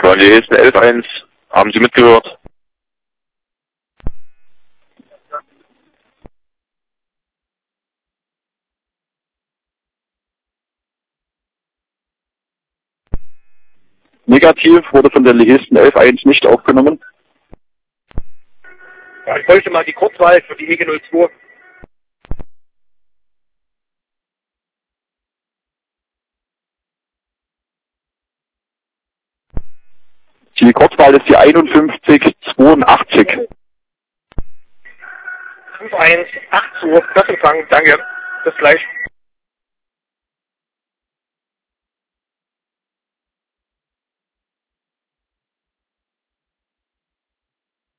Von Lehesen 11.1. Haben Sie mitgehört? Negativ, wurde von der Lehesen 11.1 nicht aufgenommen. Ja, ich wollte mal die Kurzwahl für die EG 02. Die Kurzwahl ist die 5182. 5182, das Empfang, danke. Bis gleich.